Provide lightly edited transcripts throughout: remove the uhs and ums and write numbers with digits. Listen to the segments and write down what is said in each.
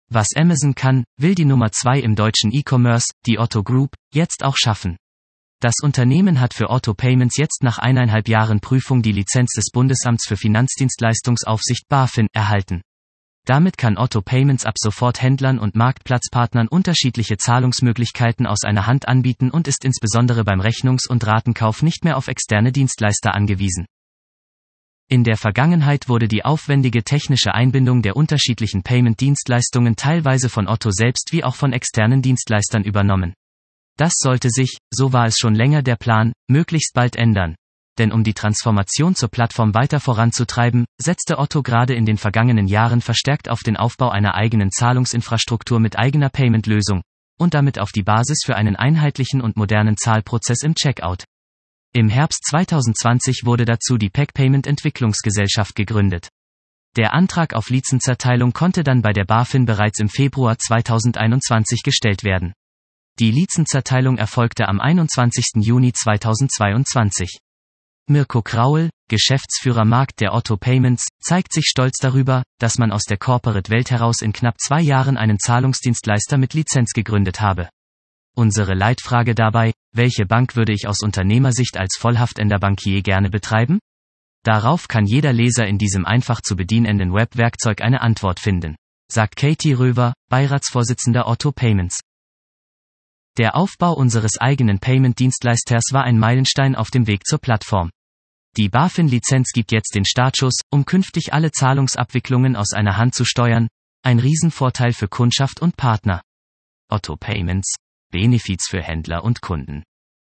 Was Amazon kann, will die Nummer 2 im deutschen E-Commerce, die Otto Group, jetzt auch schaffen. Das Unternehmen hat für Otto Payments jetzt nach 1,5 Jahren Prüfung die Lizenz des Bundesamts für Finanzdienstleistungsaufsicht BaFin erhalten. Damit kann Otto Payments ab sofort Händlern und Marktplatzpartnern unterschiedliche Zahlungsmöglichkeiten aus einer Hand anbieten und ist insbesondere beim Rechnungs- und Ratenkauf nicht mehr auf externe Dienstleister angewiesen. In der Vergangenheit wurde die aufwendige technische Einbindung der unterschiedlichen Payment-Dienstleistungen teilweise von Otto selbst wie auch von externen Dienstleistern übernommen. Das sollte sich, so war es schon länger der Plan, möglichst bald ändern. Denn um die Transformation zur Plattform weiter voranzutreiben, setzte Otto gerade in den vergangenen Jahren verstärkt auf den Aufbau einer eigenen Zahlungsinfrastruktur mit eigener Payment-Lösung und damit auf die Basis für einen einheitlichen und modernen Zahlprozess im Checkout. Im Herbst 2020 wurde dazu die PEC Payment Entwicklungsgesellschaft gegründet. Der Antrag auf Lizenzerteilung konnte dann bei der BaFin bereits im Februar 2021 gestellt werden. Die Lizenzerteilung erfolgte am 21. Juni 2022. Mirko Kraul, Geschäftsführer Markt der Otto Payments, zeigt sich stolz darüber, dass man aus der Corporate-Welt heraus in knapp 2 Jahren einen Zahlungsdienstleister mit Lizenz gegründet habe. Unsere Leitfrage dabei: Welche Bank würde ich aus Unternehmersicht als vollhaftender Bankier gerne betreiben? Darauf kann jeder Leser in diesem einfach zu bedienenden Webwerkzeug eine Antwort finden, sagt Katie Röver, Beiratsvorsitzender Otto Payments. Der Aufbau unseres eigenen Payment-Dienstleisters war ein Meilenstein auf dem Weg zur Plattform. Die BaFin-Lizenz gibt jetzt den Startschuss, um künftig alle Zahlungsabwicklungen aus einer Hand zu steuern, ein Riesenvorteil für Kundschaft und Partner. Otto Payments, Benefits für Händler und Kunden.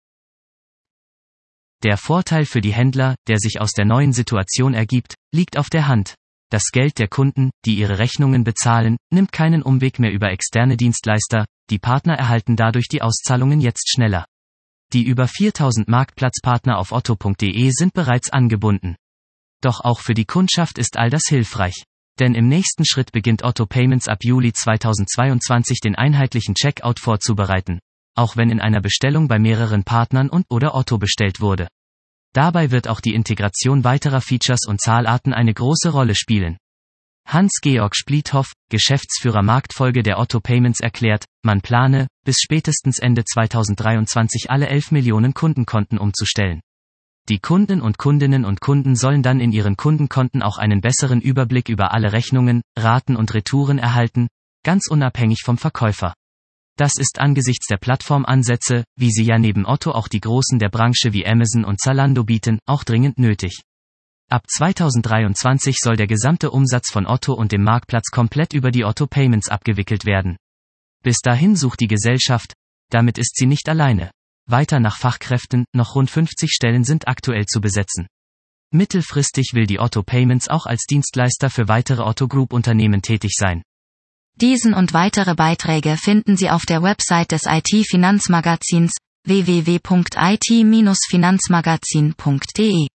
Der Vorteil für die Händler, der sich aus der neuen Situation ergibt, liegt auf der Hand. Das Geld der Kunden, die ihre Rechnungen bezahlen, nimmt keinen Umweg mehr über externe Dienstleister, die Partner erhalten dadurch die Auszahlungen jetzt schneller. Die über 4000 Marktplatzpartner auf otto.de sind bereits angebunden. Doch auch für die Kundschaft ist all das hilfreich. Denn im nächsten Schritt beginnt Otto Payments ab Juli 2022 den einheitlichen Checkout vorzubereiten, auch wenn in einer Bestellung bei mehreren Partnern und/oder Otto bestellt wurde. Dabei wird auch die Integration weiterer Features und Zahlarten eine große Rolle spielen. Hans-Georg Spliethoff, Geschäftsführer Marktfolge der Otto Payments erklärt, man plane, bis spätestens Ende 2023 alle 11 Millionen Kundenkonten umzustellen. Die Kunden und Kundinnen und Kunden sollen dann in ihren Kundenkonten auch einen besseren Überblick über alle Rechnungen, Raten und Retouren erhalten, ganz unabhängig vom Verkäufer. Das ist angesichts der Plattformansätze, wie sie ja neben Otto auch die Großen der Branche wie Amazon und Zalando bieten, auch dringend nötig. Ab 2023 soll der gesamte Umsatz von Otto und dem Marktplatz komplett über die Otto Payments abgewickelt werden. Bis dahin sucht die Gesellschaft, damit ist sie nicht alleine, weiter nach Fachkräften, noch rund 50 Stellen sind aktuell zu besetzen. Mittelfristig will die Otto Payments auch als Dienstleister für weitere Otto Group Unternehmen tätig sein. Diesen und weitere Beiträge finden Sie auf der Website des IT-Finanzmagazins www.it-finanzmagazin.de.